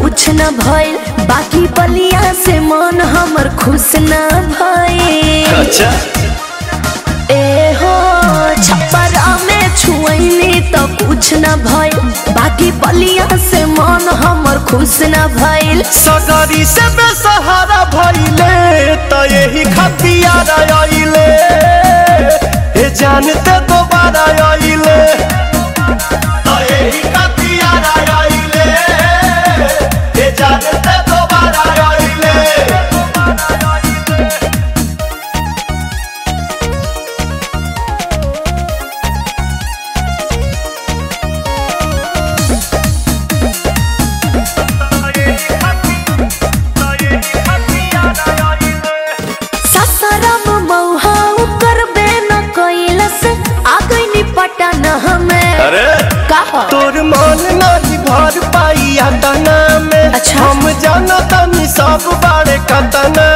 कुछ न भइल, बाकी बलिया से मन हमर खुश न भइल। अच्छा ए हो छपरा में छुअनी तो कुछ न भइल, बाकी बलिया से मन हमर खुश न भइल। सगरी से बेसहारा भइले तो यही खतियार आइले, ए जानते दोबारा आइले तो यही खतियार आइले, ए जानते दोबारा आइले। अरे तोर मन नहीं भर पाई तना में। अच्छा। हम जाना तनी सब बारे कतना